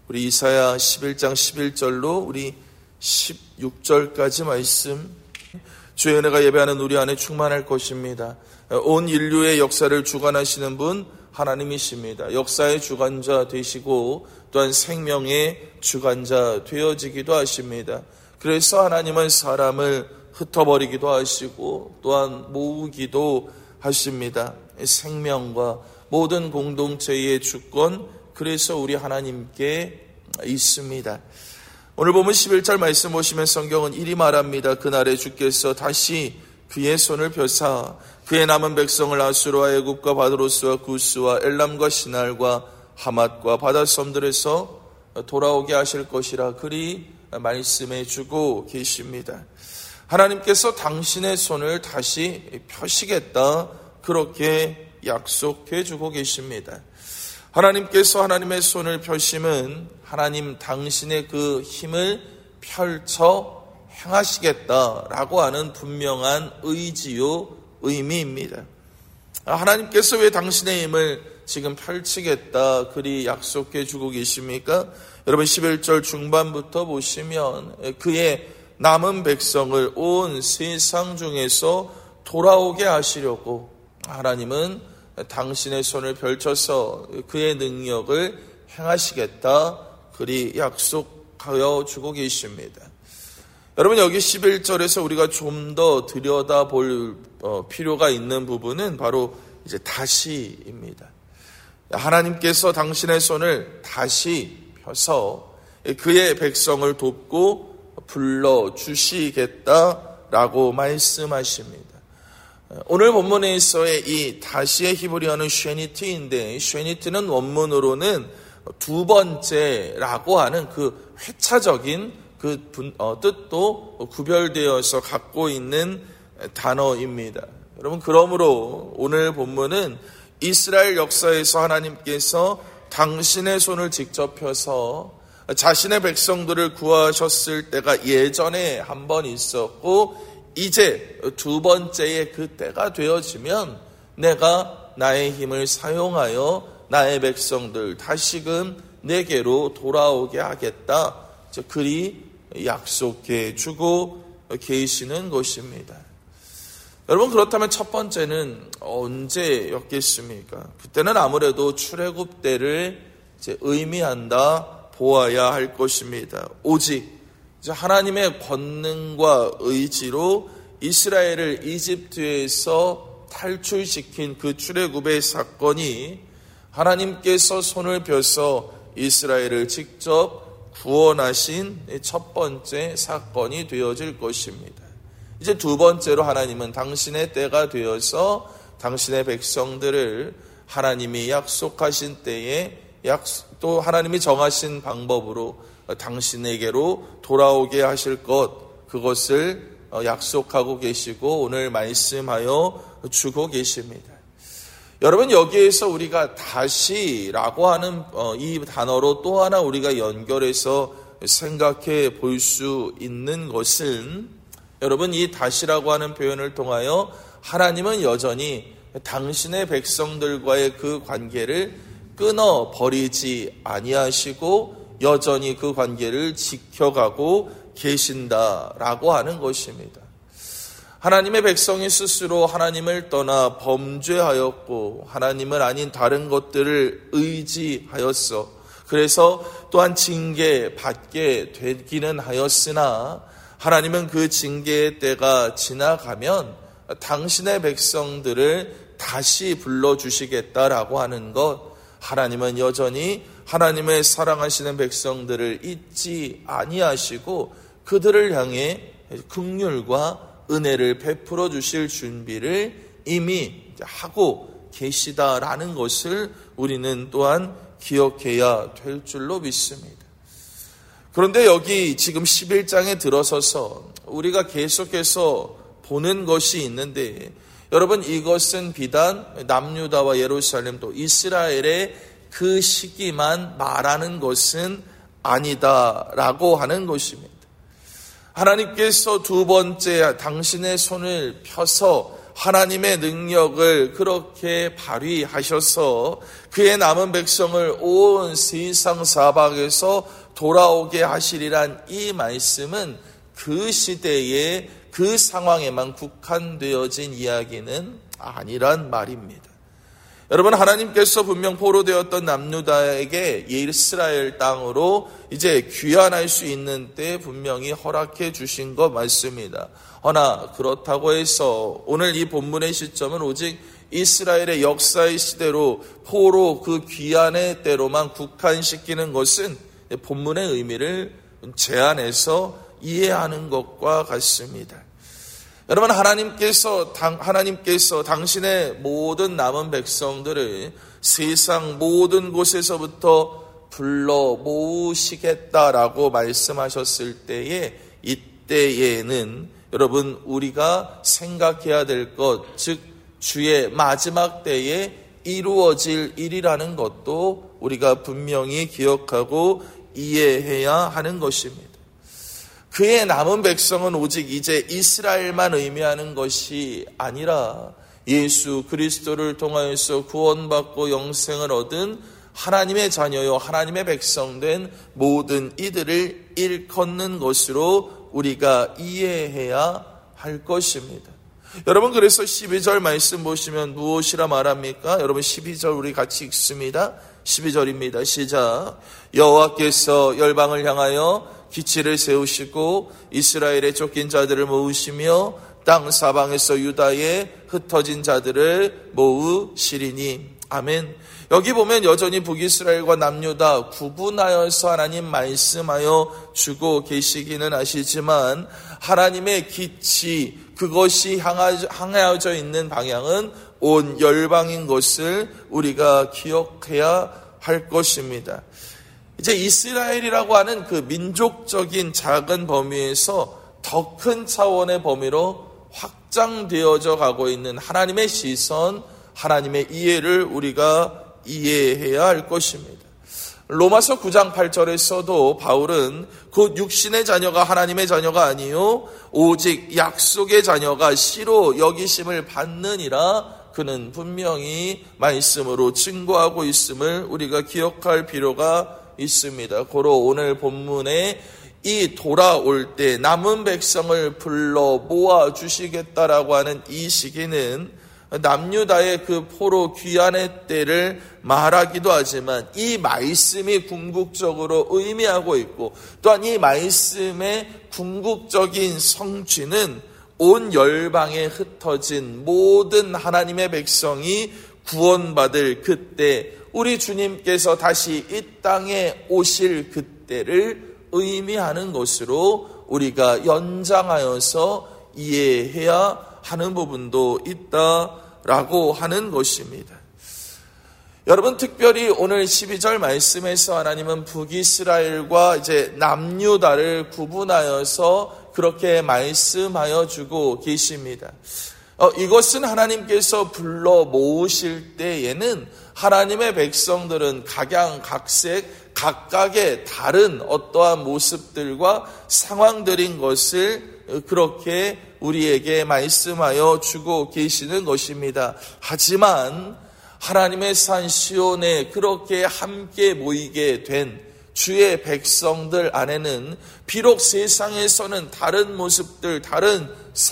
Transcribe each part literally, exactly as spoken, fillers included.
우리 이사야 십일 장 십일 절로 우리 십육 절까지 말씀, 주의 은혜가 예배하는 우리 안에 충만할 것입니다. 온 인류의 역사를 주관하시는 분 하나님이십니다. 역사의 주관자 되시고 또한 생명의 주관자 되어지기도 하십니다. 그래서 하나님은 사람을 흩어버리기도 하시고 또한 모으기도 하십니다. 생명과 모든 공동체의 주권, 그래서 우리 하나님께 있습니다. 오늘 보면 십일 절 말씀 보시면 성경은 이리 말합니다. 그날에 주께서 다시 그의 손을 펴사 그의 남은 백성을 아수르와 애굽과 바드로스와 구스와 엘람과 시날과 하맛과 바닷섬들에서 돌아오게 하실 것이라 그리 말씀해 주고 계십니다. 하나님께서 당신의 손을 다시 펴시겠다, 그렇게 약속해 주고 계십니다. 하나님께서 하나님의 손을 펴심은 하나님 당신의 그 힘을 펼쳐 행하시겠다라고 하는 분명한 의지요 의미입니다. 하나님께서 왜 당신의 힘을 지금 펼치겠다 그리 약속해 주고 계십니까? 여러분 십일 절 중반부터 보시면 그의 남은 백성을 온 세상 중에서 돌아오게 하시려고 하나님은 당신의 손을 펼쳐서 그의 능력을 행하시겠다 그리 약속하여 주고 계십니다. 여러분 여기 십일 절에서 우리가 좀 더 들여다볼 필요가 있는 부분은 바로 이제 다시입니다. 하나님께서 당신의 손을 다시 펴서 그의 백성을 돕고 불러주시겠다라고 말씀하십니다. 오늘 본문에서의 이 다시의 히브리어는 쉐니트인데, 쉐니트는 원문으로는 두 번째라고 하는 그 회차적인 그 분, 어, 뜻도 구별되어서 갖고 있는 단어입니다. 여러분, 그러므로 오늘 본문은 이스라엘 역사에서 하나님께서 당신의 손을 직접 펴서 자신의 백성들을 구하셨을 때가 예전에 한 번 있었고, 이제 두 번째의 그 때가 되어지면 내가 나의 힘을 사용하여 나의 백성들 다시금 내게로 돌아오게 하겠다, 그리 약속해 주고 계시는 것입니다. 여러분, 그렇다면 첫 번째는 언제였겠습니까? 그때는 아무래도 출애굽 때를 이제 의미한다 보아야 할 것입니다. 오직 하나님의 권능과 의지로 이스라엘을 이집트에서 탈출시킨 그 출애굽의 사건이 하나님께서 손을 펴서 이스라엘을 직접 구원하신 첫 번째 사건이 되어질 것입니다. 이제 두 번째로 하나님은 당신의 때가 되어서 당신의 백성들을 하나님이 약속하신 때에 또 하나님이 정하신 방법으로 당신에게로 돌아오게 하실 것, 그것을 약속하고 계시고 오늘 말씀하여 주고 계십니다. 여러분, 여기에서 우리가 다시라고 하는 이 단어로 또 하나 우리가 연결해서 생각해 볼 수 있는 것은, 여러분, 이 다시라고 하는 표현을 통하여 하나님은 여전히 당신의 백성들과의 그 관계를 끊어버리지 아니하시고 여전히 그 관계를 지켜가고 계신다라고 하는 것입니다. 하나님의 백성이 스스로 하나님을 떠나 범죄하였고 하나님을 아닌 다른 것들을 의지하였어. 그래서 또한 징계받게 되기는 하였으나 하나님은 그 징계의 때가 지나가면 당신의 백성들을 다시 불러주시겠다라고 하는 것, 하나님은 여전히 하나님의 사랑하시는 백성들을 잊지 아니하시고 그들을 향해 긍휼과 은혜를 베풀어 주실 준비를 이미 하고 계시다라는 것을 우리는 또한 기억해야 될 줄로 믿습니다. 그런데 여기 지금 십일 장에 들어서서 우리가 계속해서 보는 것이 있는데, 여러분, 이것은 비단 남유다와 예루살렘 또 이스라엘의 그 시기만 말하는 것은 아니다라고 하는 것입니다. 하나님께서 두 번째 당신의 손을 펴서 하나님의 능력을 그렇게 발휘하셔서 그의 남은 백성을 온 세상 사방에서 돌아오게 하시리란 이 말씀은 그 시대에 그 상황에만 국한되어진 이야기는 아니란 말입니다. 여러분, 하나님께서 분명 포로되었던 남유다에게 이스라엘 땅으로 이제 귀환할 수 있는 때 분명히 허락해 주신 것 맞습니다. 허나 그렇다고 해서 오늘 이 본문의 시점은 오직 이스라엘의 역사의 시대로 포로 그 귀환의 때로만 국한시키는 것은 본문의 의미를 제한해서 이해하는 것과 같습니다. 여러분, 하나님께서 당, 하나님께서 당신의 모든 남은 백성들을 세상 모든 곳에서부터 불러 모으시겠다라고 말씀하셨을 때에 이때에는 여러분 우리가 생각해야 될 것, 즉 주의 마지막 때에 이루어질 일이라는 것도 우리가 분명히 기억하고 이해해야 하는 것입니다. 그의 남은 백성은 오직 이제 이스라엘만 의미하는 것이 아니라 예수 그리스도를 통하여서 구원받고 영생을 얻은 하나님의 자녀요 하나님의 백성된 모든 이들을 일컫는 것으로 우리가 이해해야 할 것입니다. 여러분, 그래서 십이 절 말씀 보시면 무엇이라 말합니까? 여러분, 십이 절 우리 같이 읽습니다. 십이 절입니다. 시작. 여호와께서 열방을 향하여 기치를 세우시고 이스라엘의 쫓긴 자들을 모으시며 땅 사방에서 유다의 흩어진 자들을 모으시리니. 아멘. 여기 보면 여전히 북이스라엘과 남유다 구분하여서 하나님 말씀하여 주고 계시기는 하시지만 하나님의 기치, 그것이 향하여져 있는 방향은 온 열방인 것을 우리가 기억해야 할 것입니다. 이제 이스라엘이라고 하는 그 민족적인 작은 범위에서 더 큰 차원의 범위로 확장되어져 가고 있는 하나님의 시선, 하나님의 이해를 우리가 이해해야 할 것입니다. 로마서 구 장 팔 절에서도 바울은 곧 육신의 자녀가 하나님의 자녀가 아니요 오직 약속의 자녀가 씨로 여기심을 받느니라 그는 분명히 말씀으로 증거하고 있음을 우리가 기억할 필요가 있습니다. 고로 오늘 본문에 이 돌아올 때 남은 백성을 불러 모아 주시겠다라고 하는 이 시기는 남유다의 그 포로 귀환의 때를 말하기도 하지만 이 말씀이 궁극적으로 의미하고 있고 또한 이 말씀의 궁극적인 성취는 온 열방에 흩어진 모든 하나님의 백성이 구원받을 그때, 우리 주님께서 다시 이 땅에 오실 그때를 의미하는 것으로 우리가 연장하여서 이해해야 하는 부분도 있다라고 하는 것입니다. 여러분, 특별히 오늘 십이 절 말씀에서 하나님은 북이스라엘과 이제 남유다를 구분하여서 그렇게 말씀하여 주고 계십니다. 어, 이것은 하나님께서 불러 모으실 때에는 하나님의 백성들은 각양각색 각각의 다른 어떠한 모습들과 상황들인 것을 그렇게 우리에게 말씀하여 주고 계시는 것입니다. 하지만 하나님의 산 시온에 그렇게 함께 모이게 된 주의 백성들 안에는 비록 세상에서는 다른 모습들, 다른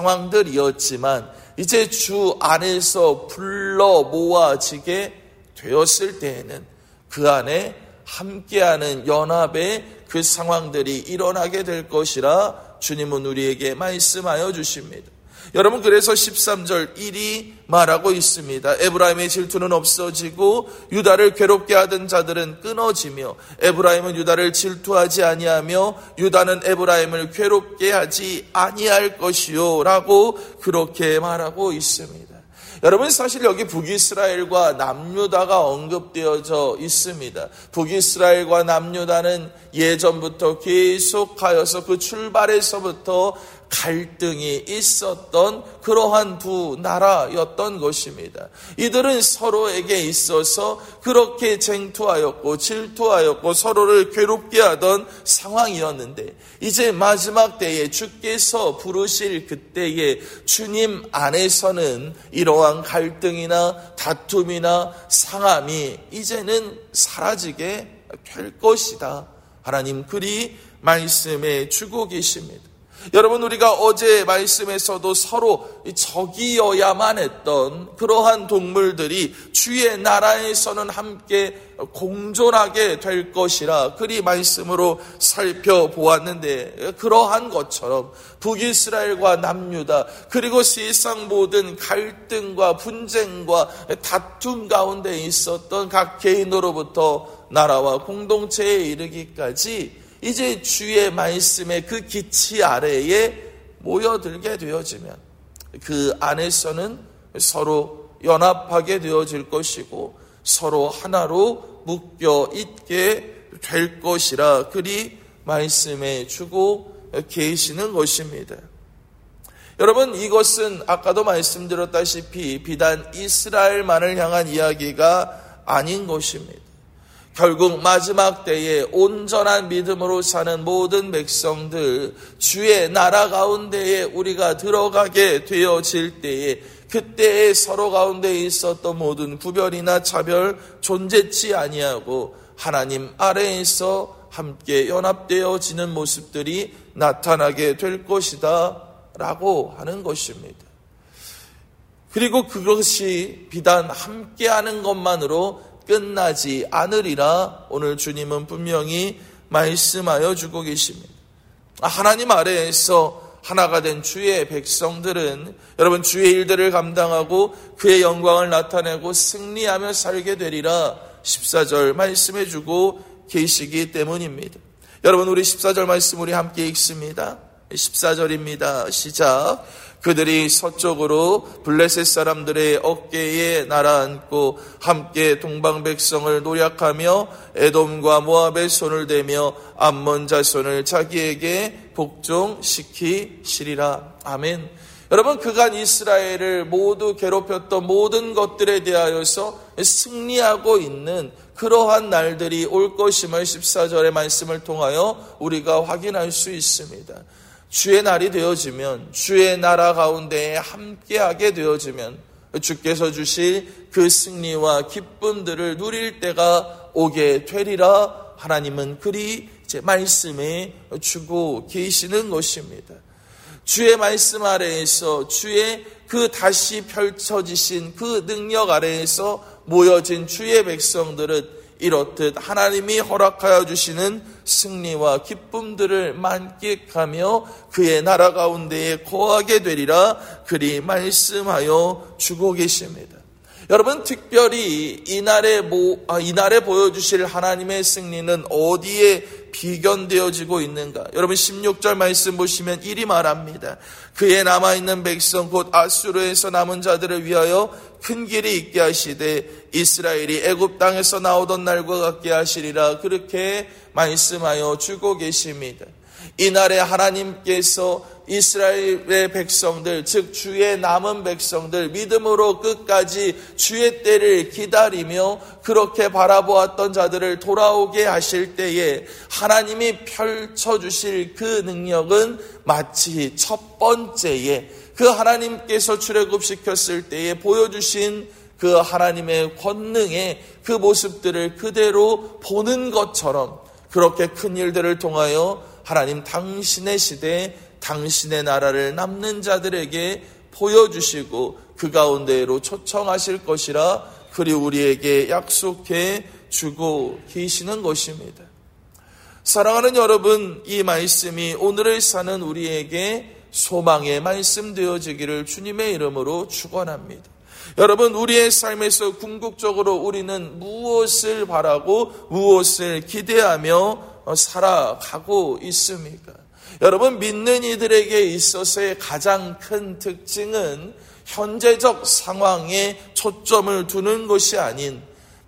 상황들이었지만 이제 주 안에서 불러 모아지게 되었을 때에는 그 안에 함께하는 연합의 그 상황들이 일어나게 될 것이라 주님은 우리에게 말씀하여 주십니다. 여러분, 그래서 십삼 절 일이 말하고 있습니다. 에브라임의 질투는 없어지고 유다를 괴롭게 하던 자들은 끊어지며 에브라임은 유다를 질투하지 아니하며 유다는 에브라임을 괴롭게 하지 아니할 것이요 라고 그렇게 말하고 있습니다. 여러분, 사실 여기 북이스라엘과 남유다가 언급되어져 있습니다. 북이스라엘과 남유다는 예전부터 계속하여서 그 출발에서부터 갈등이 있었던 그러한 두 나라였던 것입니다. 이들은 서로에게 있어서 그렇게 쟁투하였고 질투하였고 서로를 괴롭게 하던 상황이었는데, 이제 마지막 때에 주께서 부르실 그때에 주님 안에서는 이러한 갈등이나 다툼이나 상함이 이제는 사라지게 될 것이다. 하나님 그리 말씀해 주고 계십니다. 여러분, 우리가 어제 말씀에서도 서로 적이어야만 했던 그러한 동물들이 주의 나라에서는 함께 공존하게 될 것이라 그리 말씀으로 살펴보았는데, 그러한 것처럼 북이스라엘과 남유다 그리고 세상 모든 갈등과 분쟁과 다툼 가운데 있었던 각 개인으로부터 나라와 공동체에 이르기까지 이제 주의 말씀의 그 기치 아래에 모여들게 되어지면 그 안에서는 서로 연합하게 되어질 것이고 서로 하나로 묶여 있게 될 것이라 그리 말씀해 주고 계시는 것입니다. 여러분, 이것은 아까도 말씀드렸다시피 비단 이스라엘만을 향한 이야기가 아닌 것입니다. 결국 마지막 때에 온전한 믿음으로 사는 모든 백성들, 주의 나라 가운데에 우리가 들어가게 되어질 때에 그때에 서로 가운데 있었던 모든 구별이나 차별 존재치 아니하고 하나님 아래에서 함께 연합되어지는 모습들이 나타나게 될 것이다 라고 하는 것입니다. 그리고 그것이 비단 함께하는 것만으로 끝나지 않으리라 오늘 주님은 분명히 말씀하여 주고 계십니다. 하나님 아래에서 하나가 된 주의 백성들은 여러분 주의 일들을 감당하고 그의 영광을 나타내고 승리하며 살게 되리라 십사 절 말씀해 주고 계시기 때문입니다. 여러분, 우리 십사 절 말씀 우리 함께 읽습니다. 십사 절입니다. 시작. 그들이 서쪽으로 블레셋 사람들의 어깨에 날아앉고 함께 동방 백성을 노략하며 에돔과 모압의 손을 대며 암몬 자손을 자기에게 복종시키시리라. 아멘. 여러분, 그간 이스라엘을 모두 괴롭혔던 모든 것들에 대하여서 승리하고 있는 그러한 날들이 올 것임을 십사 절의 말씀을 통하여 우리가 확인할 수 있습니다. 주의 날이 되어지면, 주의 나라 가운데에 함께하게 되어지면 주께서 주실 그 승리와 기쁨들을 누릴 때가 오게 되리라 하나님은 그리 이제 말씀해 주고 계시는 것입니다. 주의 말씀 아래에서 주의 그 다시 펼쳐지신 그 능력 아래에서 모여진 주의 백성들은 이렇듯 하나님이 허락하여 주시는 승리와 기쁨들을 만끽하며 그의 나라 가운데에 거하게 되리라 그리 말씀하여 주고 계십니다. 여러분, 특별히 이날에, 모, 아, 이날에 보여주실 하나님의 승리는 어디에 비견되어지고 있는가? 여러분, 십육 절 말씀 보시면 이리 말합니다. 그의 남아있는 백성 곧 아수르에서 남은 자들을 위하여 큰 길이 있게 하시되 이스라엘이 애굽 땅에서 나오던 날과 같게 하시리라 그렇게 말씀하여 주고 계십니다. 이날에 하나님께서 이스라엘의 백성들, 즉 주의 남은 백성들, 믿음으로 끝까지 주의 때를 기다리며 그렇게 바라보았던 자들을 돌아오게 하실 때에 하나님이 펼쳐주실 그 능력은 마치 첫 번째에 그 하나님께서 출애굽시켰을 때에 보여주신 그 하나님의 권능의 그 모습들을 그대로 보는 것처럼 그렇게 큰 일들을 통하여 하나님 당신의 시대에 당신의 나라를 남는 자들에게 보여주시고 그 가운데로 초청하실 것이라 그리 우리에게 약속해 주고 계시는 것입니다. 사랑하는 여러분, 이 말씀이 오늘을 사는 우리에게 소망의 말씀 되어지기를 주님의 이름으로 축원합니다. 여러분, 우리의 삶에서 궁극적으로 우리는 무엇을 바라고 무엇을 기대하며 살아가고 있습니까? 여러분, 믿는 이들에게 있어서의 가장 큰 특징은 현재적 상황에 초점을 두는 것이 아닌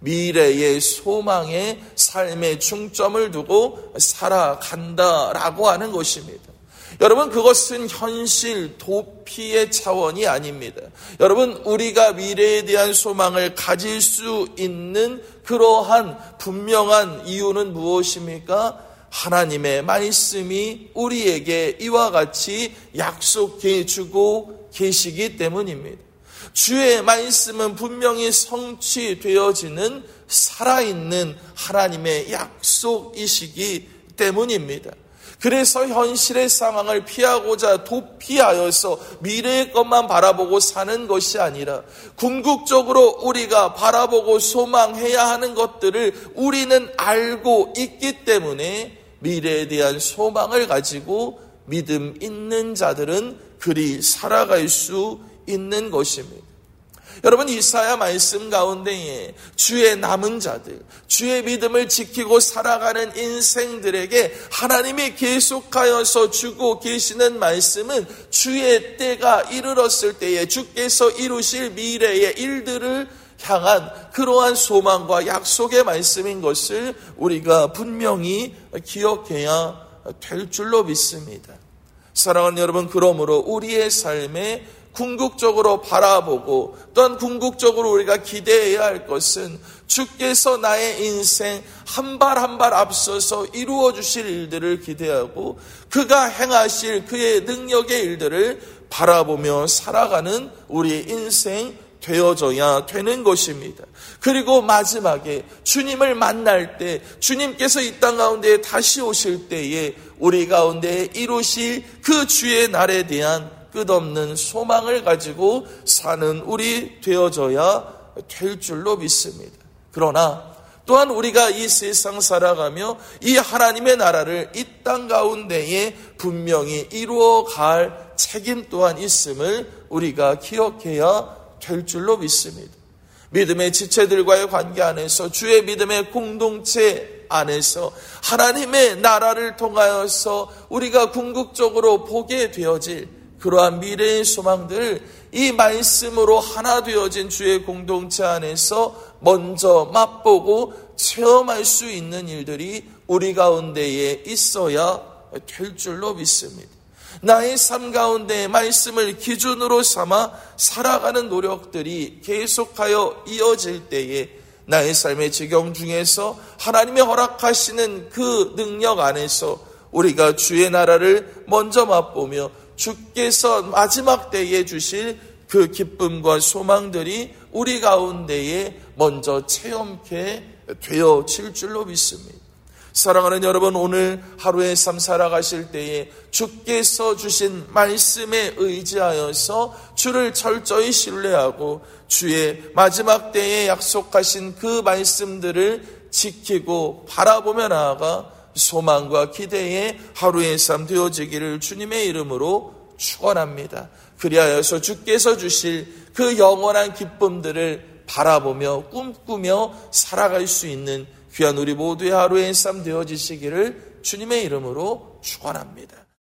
미래의 소망에 삶의 중점을 두고 살아간다라고 하는 것입니다. 여러분, 그것은 현실, 도피의 차원이 아닙니다. 여러분, 우리가 미래에 대한 소망을 가질 수 있는 그러한 분명한 이유는 무엇입니까? 하나님의 말씀이 우리에게 이와 같이 약속해 주고 계시기 때문입니다. 주의 말씀은 분명히 성취되어지는 살아있는 하나님의 약속이시기 때문입니다. 그래서 현실의 상황을 피하고자 도피하여서 미래의 것만 바라보고 사는 것이 아니라 궁극적으로 우리가 바라보고 소망해야 하는 것들을 우리는 알고 있기 때문에 미래에 대한 소망을 가지고 믿음 있는 자들은 그리 살아갈 수 있는 것입니다. 여러분, 이사야 말씀 가운데에 주의 남은 자들, 주의 믿음을 지키고 살아가는 인생들에게 하나님이 계속하여서 주고 계시는 말씀은 주의 때가 이르렀을 때에 주께서 이루실 미래의 일들을 향한 그러한 소망과 약속의 말씀인 것을 우리가 분명히 기억해야 될 줄로 믿습니다. 사랑하는 여러분, 그러므로 우리의 삶에 궁극적으로 바라보고 또한 궁극적으로 우리가 기대해야 할 것은 주께서 나의 인생 한 발 한 발 앞서서 이루어 주실 일들을 기대하고 그가 행하실 그의 능력의 일들을 바라보며 살아가는 우리의 인생 되어져야 되는 것입니다. 그리고 마지막에 주님을 만날 때, 주님께서 이 땅 가운데 다시 오실 때에 우리 가운데 이루실 그 주의 날에 대한 끝없는 소망을 가지고 사는 우리 되어져야 될 줄로 믿습니다. 그러나 또한 우리가 이 세상 살아가며 이 하나님의 나라를 이 땅 가운데에 분명히 이루어갈 책임 또한 있음을 우리가 기억해야 될 줄로 믿습니다. 믿음의 지체들과의 관계 안에서 주의 믿음의 공동체 안에서 하나님의 나라를 통하여서 우리가 궁극적으로 보게 되어질 그러한 미래의 소망들, 이 말씀으로 하나 되어진 주의 공동체 안에서 먼저 맛보고 체험할 수 있는 일들이 우리 가운데에 있어야 될 줄로 믿습니다. 나의 삶 가운데 말씀을 기준으로 삼아 살아가는 노력들이 계속하여 이어질 때에 나의 삶의 지경 중에서 하나님의 허락하시는 그 능력 안에서 우리가 주의 나라를 먼저 맛보며 주께서 마지막 때에 주실 그 기쁨과 소망들이 우리 가운데에 먼저 체험케 되어질 줄로 믿습니다. 사랑하는 여러분, 오늘 하루의 삶 살아가실 때에 주께서 주신 말씀에 의지하여서 주를 철저히 신뢰하고 주의 마지막 때에 약속하신 그 말씀들을 지키고 바라보며 나아가 소망과 기대의 하루의 삶 되어지기를 주님의 이름으로 축원합니다. 그리하여서 주께서 주실 그 영원한 기쁨들을 바라보며 꿈꾸며 살아갈 수 있는 귀한 우리 모두의 하루의 삶 되어지시기를 주님의 이름으로 축원합니다.